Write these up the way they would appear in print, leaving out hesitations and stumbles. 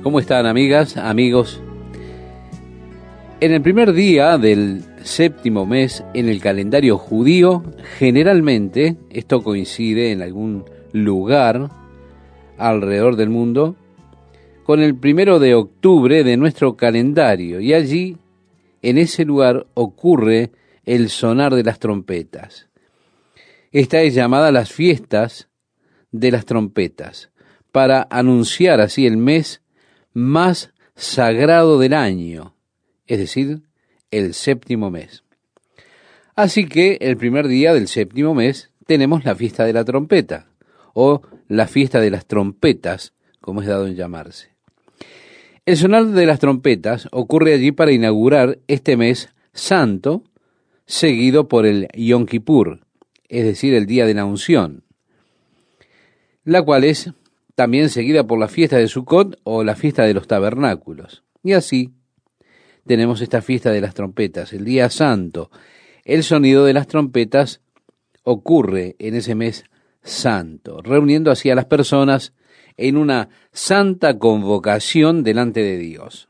¿Cómo están, amigas, amigos? En el primer día del séptimo mes en el calendario judío, generalmente, esto coincide en algún lugar alrededor del mundo, con el 1 de octubre de nuestro calendario, y allí, en ese lugar, ocurre el sonar de las trompetas. Esta es llamada las fiestas de las trompetas, para anunciar así el mes más sagrado del año, es decir, el séptimo mes. Así que el primer día del séptimo mes tenemos la fiesta de la trompeta, o la fiesta de las trompetas, como es dado en llamarse. El sonar de las trompetas ocurre allí para inaugurar este mes santo, seguido por el Yom Kippur, es decir, el día de la unción, la cual es también seguida por la fiesta de Sukkot o la fiesta de los tabernáculos. Y así tenemos esta fiesta de las trompetas, el día santo. El sonido de las trompetas ocurre en ese mes santo, reuniendo así a las personas en una santa convocación delante de Dios.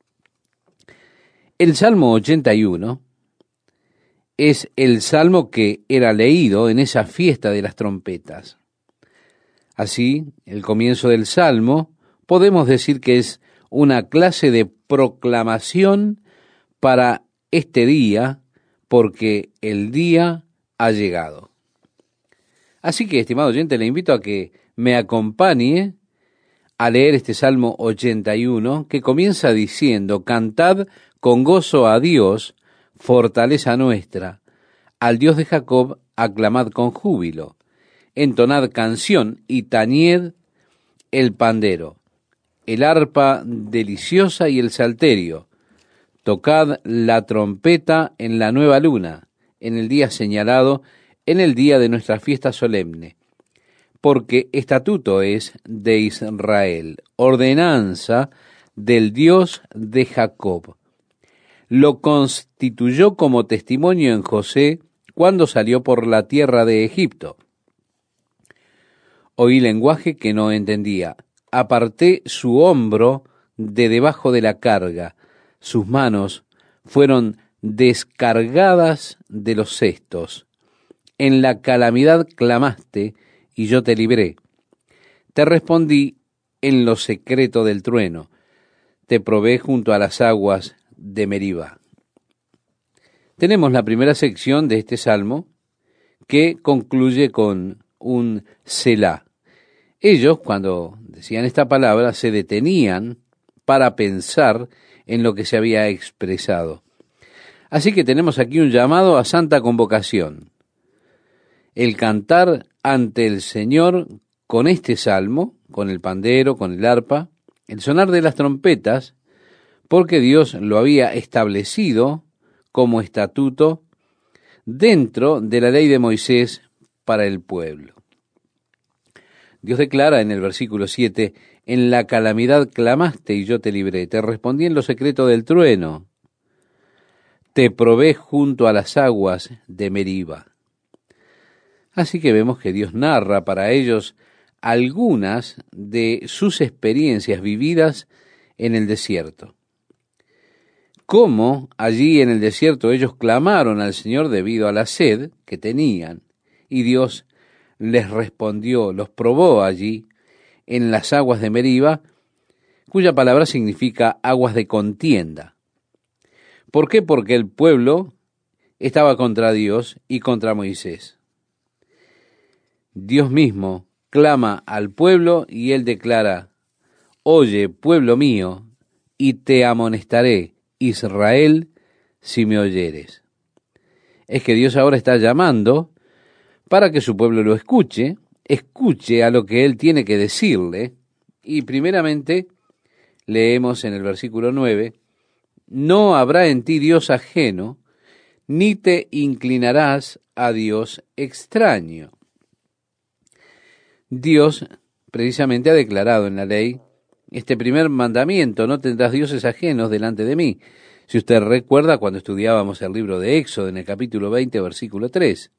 El Salmo 81 es el salmo que era leído en esa fiesta de las trompetas. Así, el comienzo del Salmo podemos decir que es una clase de proclamación para este día, porque el día ha llegado. Así que, estimado oyente, le invito a que me acompañe a leer este Salmo 81, que comienza diciendo: Cantad con gozo a Dios, fortaleza nuestra, al Dios de Jacob aclamad con júbilo. Entonad canción y tañed el pandero, el arpa deliciosa y el salterio. Tocad la trompeta en la nueva luna, en el día señalado, en el día de nuestra fiesta solemne. Porque estatuto es de Israel, ordenanza del Dios de Jacob. Lo constituyó como testimonio en José cuando salió por la tierra de Egipto. Oí lenguaje que no entendía. Aparté su hombro de debajo de la carga. Sus manos fueron descargadas de los cestos. En la calamidad clamaste y yo te libré. Te respondí en lo secreto del trueno. Te probé junto a las aguas de Meriba. Tenemos la primera sección de este salmo que concluye con un Selah. Ellos, cuando decían esta palabra, se detenían para pensar en lo que se había expresado. Así que tenemos aquí un llamado a santa convocación. El cantar ante el Señor con este salmo, con el pandero, con el arpa, el sonar de las trompetas, porque Dios lo había establecido como estatuto dentro de la ley de Moisés para el pueblo. Dios declara en el versículo 7, en la calamidad clamaste y yo te libré, te respondí en lo secreto del trueno, te probé junto a las aguas de Meriba. Así que vemos que Dios narra para ellos algunas de sus experiencias vividas en el desierto. Cómo allí en el desierto ellos clamaron al Señor debido a la sed que tenían, y Dios les respondió, los probó allí en las aguas de Meriba, cuya palabra significa aguas de contienda. ¿Por qué? Porque el pueblo estaba contra Dios y contra Moisés. Dios mismo clama al pueblo y él declara, oye, pueblo mío, y te amonestaré, Israel, si me oyeres. Es que Dios ahora está llamando para que su pueblo lo escuche a lo que él tiene que decirle, y primeramente leemos en el versículo 9, no habrá en ti Dios ajeno, ni te inclinarás a Dios extraño. Dios precisamente ha declarado en la ley este primer mandamiento, no tendrás dioses ajenos delante de mí. Si usted recuerda cuando estudiábamos el libro de Éxodo en el capítulo 20, versículo 3.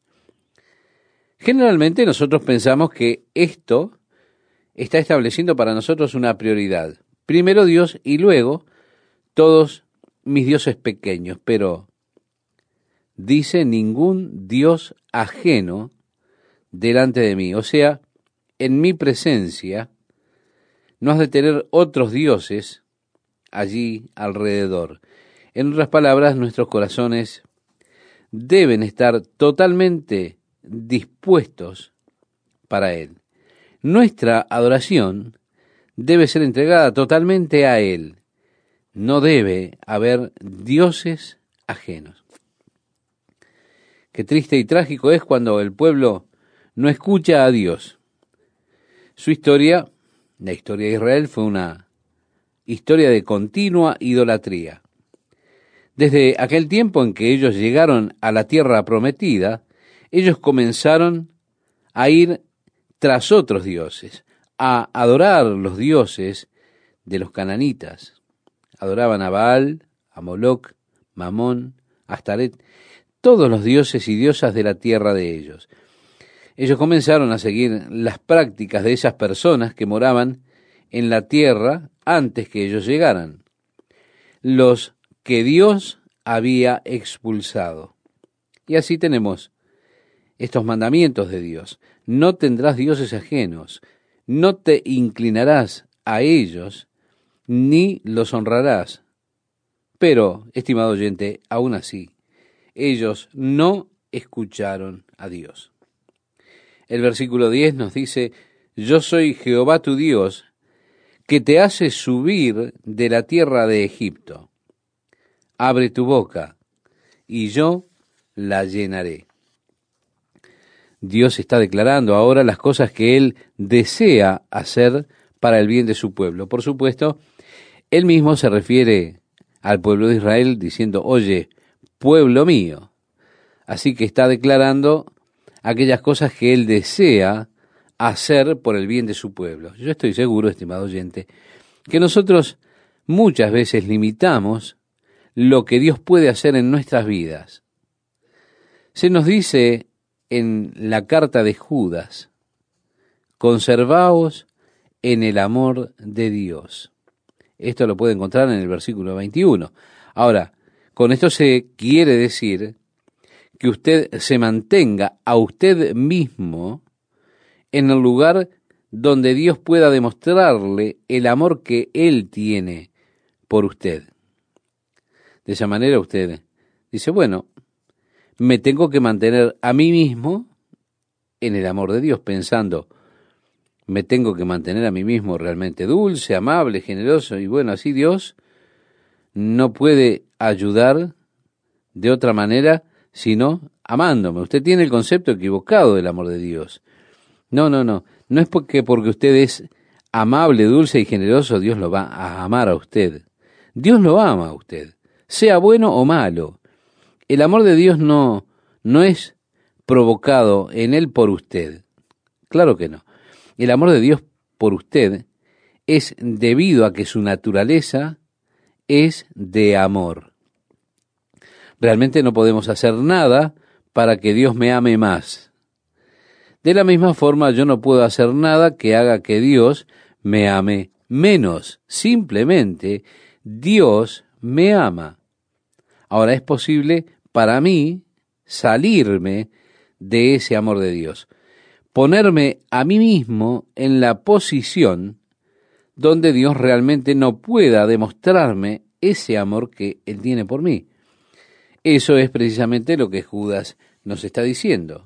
Generalmente nosotros pensamos que esto está estableciendo para nosotros una prioridad. Primero Dios y luego todos mis dioses pequeños, pero dice ningún Dios ajeno delante de mí. O sea, en mi presencia no has de tener otros dioses allí alrededor. En otras palabras, nuestros corazones deben estar totalmente dispuestos para Él. Nuestra adoración debe ser entregada totalmente a Él. No debe haber dioses ajenos. Qué triste y trágico es cuando el pueblo no escucha a Dios. Su historia, la historia de Israel, fue una historia de continua idolatría. Desde aquel tiempo en que ellos llegaron a la tierra prometida, ellos comenzaron a ir tras otros dioses, a adorar los dioses de los cananitas. Adoraban a Baal, a Moloc, Mamón, Astaret, todos los dioses y diosas de la tierra de ellos. Ellos comenzaron a seguir las prácticas de esas personas que moraban en la tierra antes que ellos llegaran, los que Dios había expulsado. Y así tenemos estos mandamientos de Dios. No tendrás dioses ajenos, no te inclinarás a ellos, ni los honrarás. Pero, estimado oyente, aún así, ellos no escucharon a Dios. El versículo 10 nos dice, yo soy Jehová tu Dios, que te hace subir de la tierra de Egipto. Abre tu boca, y yo la llenaré. Dios está declarando ahora las cosas que Él desea hacer para el bien de su pueblo. Por supuesto, Él mismo se refiere al pueblo de Israel diciendo, oye, pueblo mío. Así que está declarando aquellas cosas que Él desea hacer por el bien de su pueblo. Yo estoy seguro, estimado oyente, que nosotros muchas veces limitamos lo que Dios puede hacer en nuestras vidas. Se nos dice en la carta de Judas, conservaos en el amor de Dios. Esto lo puede encontrar en el versículo 21. Ahora, con esto se quiere decir que usted se mantenga a usted mismo en el lugar donde Dios pueda demostrarle el amor que Él tiene por usted. De esa manera usted dice, bueno, me tengo que mantener a mí mismo en el amor de Dios, pensando, me tengo que mantener a mí mismo realmente dulce, amable, generoso, y bueno, así Dios no puede ayudar de otra manera sino amándome. Usted tiene el concepto equivocado del amor de Dios. No es porque usted es amable, dulce y generoso, Dios lo va a amar a usted. Dios lo ama a usted, sea bueno o malo. El amor de Dios no es provocado en Él por usted. Claro que no. El amor de Dios por usted es debido a que su naturaleza es de amor. Realmente no podemos hacer nada para que Dios me ame más. De la misma forma, yo no puedo hacer nada que haga que Dios me ame menos. Simplemente, Dios me ama. Ahora es posible para mí salirme de ese amor de Dios, ponerme a mí mismo en la posición donde Dios realmente no pueda demostrarme ese amor que Él tiene por mí. Eso es precisamente lo que Judas nos está diciendo.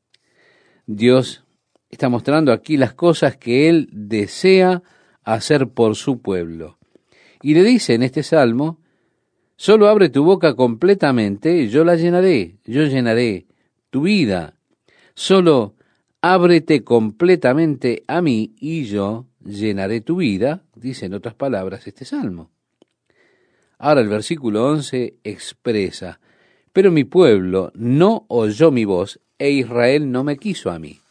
Dios está mostrando aquí las cosas que Él desea hacer por su pueblo. Y le dice en este salmo, solo abre tu boca completamente, yo la llenaré, yo llenaré tu vida. Solo ábrete completamente a mí y yo llenaré tu vida, dice en otras palabras este salmo. Ahora el versículo 11 expresa, pero mi pueblo no oyó mi voz e Israel no me quiso a mí.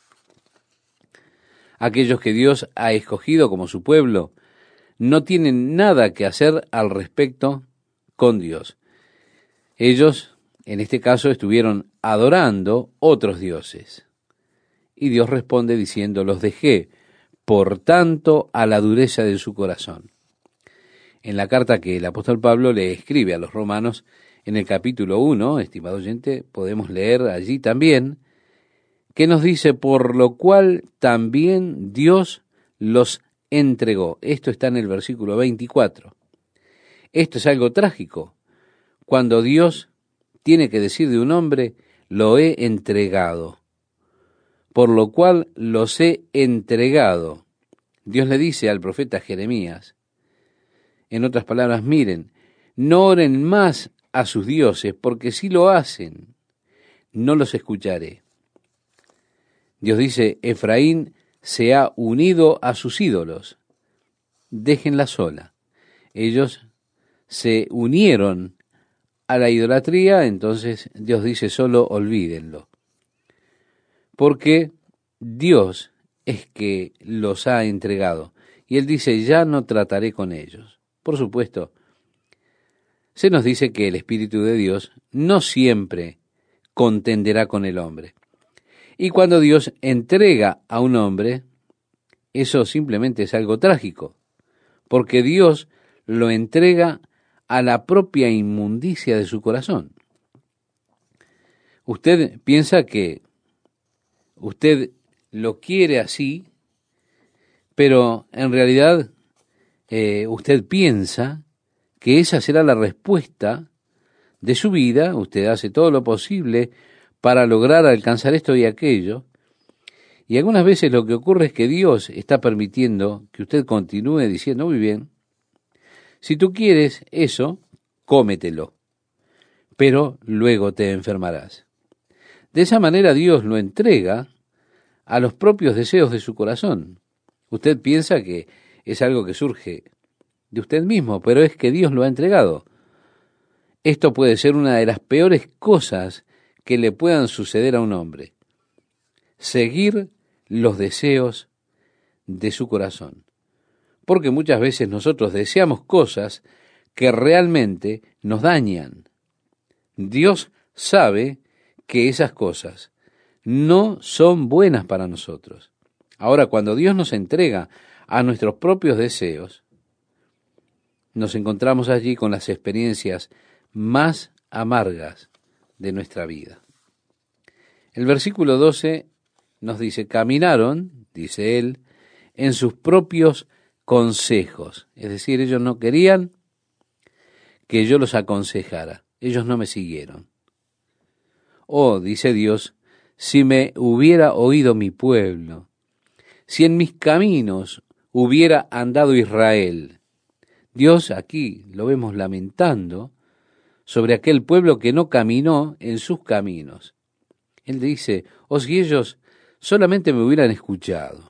Aquellos que Dios ha escogido como su pueblo no tienen nada que hacer al respecto con Dios. Ellos, en este caso, estuvieron adorando otros dioses. Y Dios responde diciendo, los dejé, por tanto, a la dureza de su corazón. En la carta que el apóstol Pablo le escribe a los romanos, en el capítulo 1, estimado oyente, podemos leer allí también, que nos dice, por lo cual también Dios los entregó. Esto está en el versículo 24. Esto es algo trágico, cuando Dios tiene que decir de un hombre, lo he entregado, por lo cual los he entregado. Dios le dice al profeta Jeremías, en otras palabras, miren, no oren más a sus dioses, porque si lo hacen, no los escucharé. Dios dice, Efraín se ha unido a sus ídolos, déjenla sola. Ellos se unieron a la idolatría, entonces Dios dice, solo olvídenlo. Porque Dios es que los ha entregado. Y Él dice, ya no trataré con ellos. Por supuesto, se nos dice que el Espíritu de Dios no siempre contenderá con el hombre. Y cuando Dios entrega a un hombre, eso simplemente es algo trágico, porque Dios lo entrega a la propia inmundicia de su corazón. Usted piensa que usted lo quiere así, pero en realidad usted piensa que esa será la respuesta de su vida. Usted hace todo lo posible para lograr alcanzar esto y aquello, y algunas veces lo que ocurre es que Dios está permitiendo que usted continúe diciendo, muy bien, si tú quieres eso, cómetelo, pero luego te enfermarás. De esa manera Dios lo entrega a los propios deseos de su corazón. Usted piensa que es algo que surge de usted mismo, pero es que Dios lo ha entregado. Esto puede ser una de las peores cosas que le puedan suceder a un hombre. Seguir los deseos de su corazón. Porque muchas veces nosotros deseamos cosas que realmente nos dañan. Dios sabe que esas cosas no son buenas para nosotros. Ahora, cuando Dios nos entrega a nuestros propios deseos, nos encontramos allí con las experiencias más amargas de nuestra vida. El versículo 12 nos dice, caminaron, dice él, en sus propios consejos. Es decir, ellos no querían que yo los aconsejara. Ellos no me siguieron. Oh, dice Dios, si me hubiera oído mi pueblo, si en mis caminos hubiera andado Israel. Dios aquí lo vemos lamentando sobre aquel pueblo que no caminó en sus caminos. Él dice, oh, si ellos solamente me hubieran escuchado.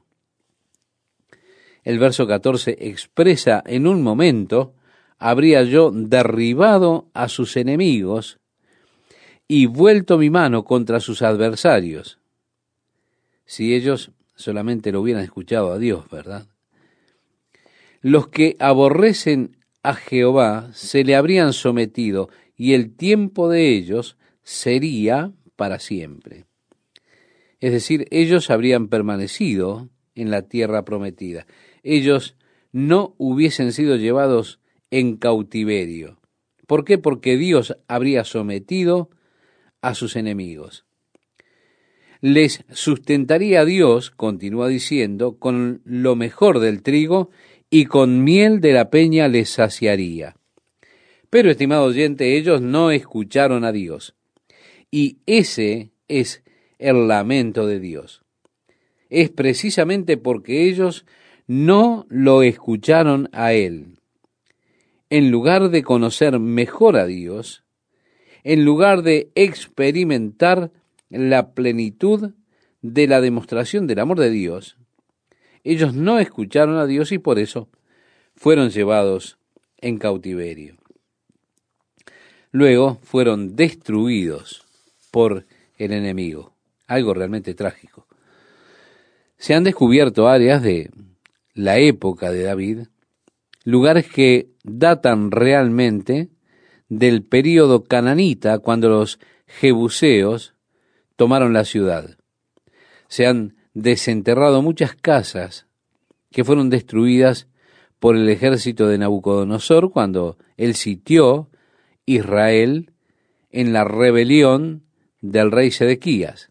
El verso 14 expresa, en un momento habría yo derribado a sus enemigos y vuelto mi mano contra sus adversarios. Si ellos solamente lo hubieran escuchado a Dios, ¿verdad? Los que aborrecen a Jehová se le habrían sometido y el tiempo de ellos sería para siempre. Es decir, ellos habrían permanecido en la tierra prometida. Ellos no hubiesen sido llevados en cautiverio. ¿Por qué? Porque Dios habría sometido a sus enemigos. Les sustentaría a Dios, continúa diciendo, con lo mejor del trigo y con miel de la peña les saciaría. Pero, estimado oyente, ellos no escucharon a Dios. Y ese es el lamento de Dios. Es precisamente porque ellos no lo escucharon a Él. En lugar de conocer mejor a Dios, en lugar de experimentar la plenitud de la demostración del amor de Dios, ellos no escucharon a Dios y por eso fueron llevados en cautiverio. Luego fueron destruidos por el enemigo. Algo realmente trágico. Se han descubierto áreas de la época de David, lugares que datan realmente del período cananita, cuando los jebuseos tomaron la ciudad. Se han desenterrado muchas casas que fueron destruidas por el ejército de Nabucodonosor cuando él sitió Israel en la rebelión del rey Sedequías.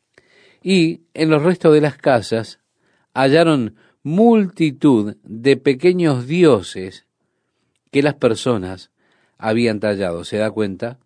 Y en los restos de las casas hallaron multitud de pequeños dioses que las personas habían tallado. ¿Se da cuenta?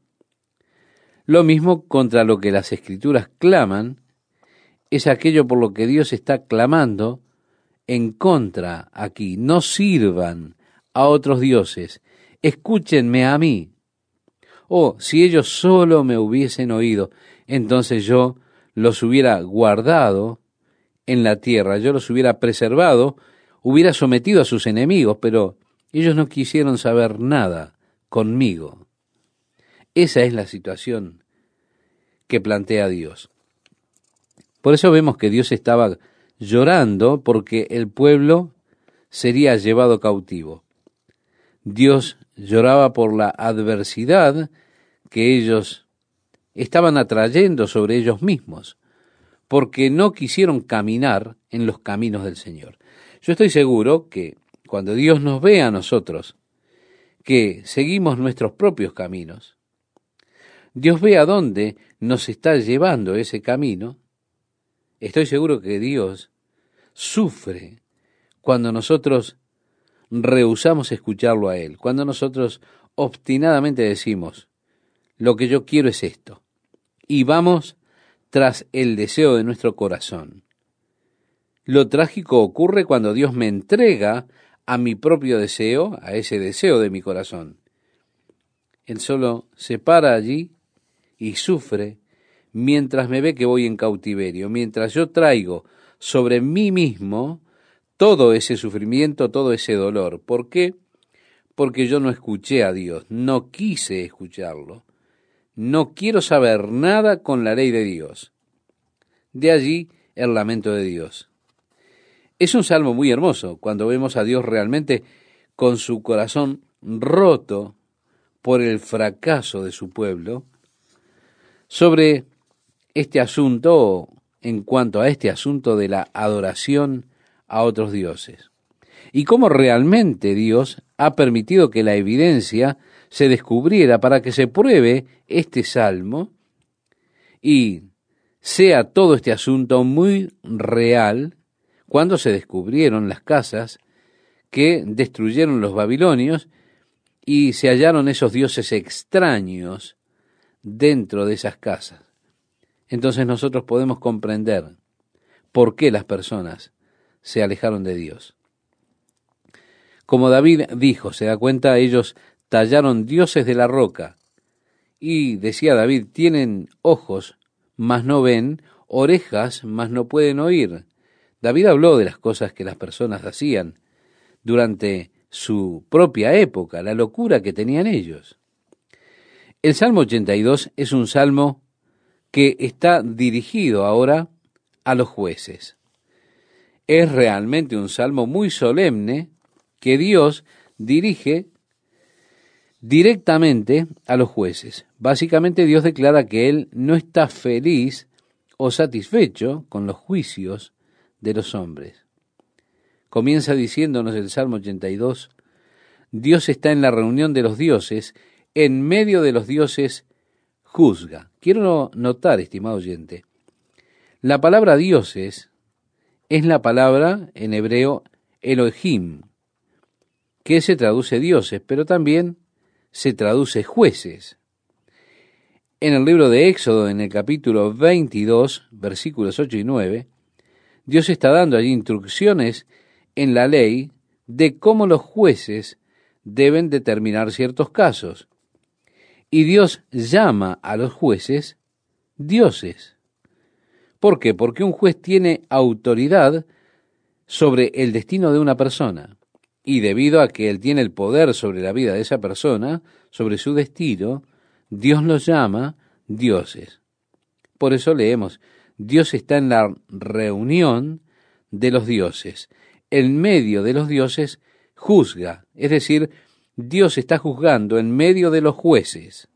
Lo mismo contra lo que las Escrituras claman es aquello por lo que Dios está clamando en contra aquí. No sirvan a otros dioses, escúchenme a mí. Oh, si ellos solo me hubiesen oído, entonces yo los hubiera guardado en la tierra, yo los hubiera preservado, hubiera sometido a sus enemigos, pero ellos no quisieron saber nada conmigo. Esa es la situación que plantea Dios. Por eso vemos que Dios estaba llorando porque el pueblo sería llevado cautivo. Dios lloraba por la adversidad que ellos estaban atrayendo sobre ellos mismos, porque no quisieron caminar en los caminos del Señor. Yo estoy seguro que cuando Dios nos ve a nosotros, que seguimos nuestros propios caminos, Dios ve a dónde nos está llevando ese camino. Estoy seguro que Dios sufre cuando nosotros rehusamos escucharlo a Él, cuando nosotros obstinadamente decimos, lo que yo quiero es esto, y vamos tras el deseo de nuestro corazón. Lo trágico ocurre cuando Dios me entrega a mi propio deseo, a ese deseo de mi corazón. Él solo se para allí y sufre mientras me ve que voy en cautiverio, mientras yo traigo sobre mí mismo todo ese sufrimiento, todo ese dolor. ¿Por qué? Porque yo no escuché a Dios, no quise escucharlo. No quiero saber nada con la ley de Dios. De allí el lamento de Dios. Es un salmo muy hermoso cuando vemos a Dios realmente con su corazón roto por el fracaso de su pueblo sobre este asunto, en cuanto a este asunto de la adoración a otros dioses. Y cómo realmente Dios ha permitido que la evidencia se descubriera para que se pruebe este salmo y sea todo este asunto muy real cuando se descubrieron las casas que destruyeron los babilonios y se hallaron esos dioses extraños dentro de esas casas. Entonces nosotros podemos comprender por qué las personas se alejaron de Dios. Como David dijo, se da cuenta, ellos tallaron dioses de la roca. Y decía David, tienen ojos, mas no ven, orejas, mas no pueden oír. David habló de las cosas que las personas hacían durante su propia época, la locura que tenían ellos. El Salmo 82 es un salmo que está dirigido ahora a los jueces. Es realmente un salmo muy solemne que Dios dirige directamente a los jueces. Básicamente Dios declara que Él no está feliz o satisfecho con los juicios de los hombres. Comienza diciéndonos el Salmo 82, Dios está en la reunión de los dioses, en medio de los dioses juzga. Quiero notar, estimado oyente, la palabra dioses es la palabra en hebreo Elohim, que se traduce dioses, pero también se traduce jueces. En el libro de Éxodo, en el capítulo 22, versículos 8 y 9, Dios está dando allí instrucciones en la ley de cómo los jueces deben determinar ciertos casos. Y Dios llama a los jueces dioses. ¿Por qué? Porque un juez tiene autoridad sobre el destino de una persona. Y debido a que él tiene el poder sobre la vida de esa persona, sobre su destino, Dios los llama dioses. Por eso leemos, Dios está en la reunión de los dioses. En medio de los dioses juzga, es decir, Dios está juzgando en medio de los jueces.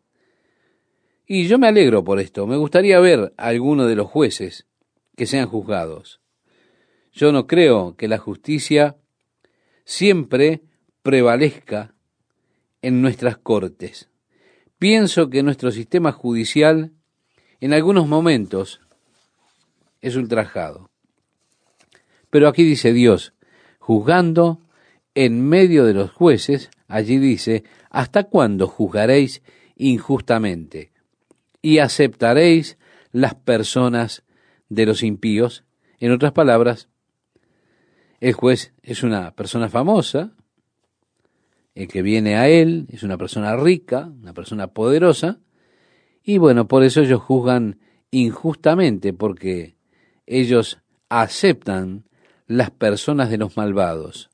Y yo me alegro por esto. Me gustaría ver a alguno de los jueces que sean juzgados. Yo no creo que la justicia siempre prevalezca en nuestras cortes. Pienso que nuestro sistema judicial en algunos momentos es ultrajado. Pero aquí dice Dios, juzgando en medio de los jueces, allí dice, ¿hasta cuándo juzgaréis injustamente y aceptaréis las personas de los impíos? En otras palabras, el juez es una persona famosa, el que viene a él es una persona rica, una persona poderosa, y bueno, por eso ellos juzgan injustamente, porque ellos aceptan las personas de los malvados.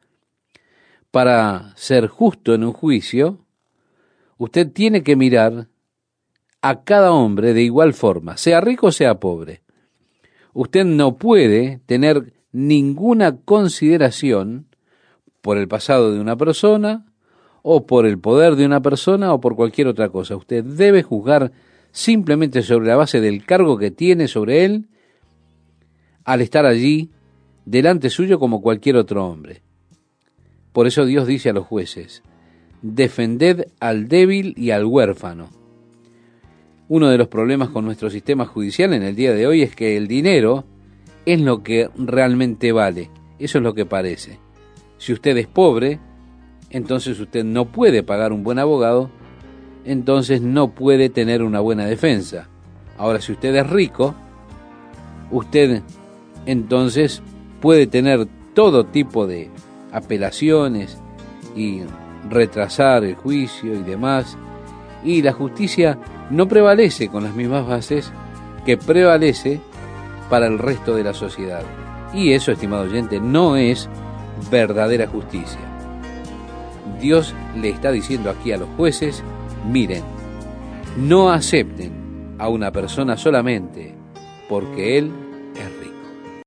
Para ser justo en un juicio, usted tiene que mirar a cada hombre de igual forma, sea rico o sea pobre. Usted no puede tener ninguna consideración por el pasado de una persona, o por el poder de una persona, o por cualquier otra cosa. Usted debe juzgar simplemente sobre la base del cargo que tiene sobre él, al estar allí delante suyo como cualquier otro hombre. Por eso Dios dice a los jueces, defended al débil y al huérfano. Uno de los problemas con nuestro sistema judicial en el día de hoy es que el dinero es lo que realmente vale. Eso es lo que parece. Si usted es pobre, entonces usted no puede pagar un buen abogado, entonces no puede tener una buena defensa. Ahora, si usted es rico, usted entonces puede tener todo tipo de apelaciones y retrasar el juicio y demás, y la justicia no prevalece con las mismas bases que prevalece para el resto de la sociedad. Y eso, estimado oyente, no es verdadera justicia. Dios le está diciendo aquí a los jueces, miren, no acepten a una persona solamente porque él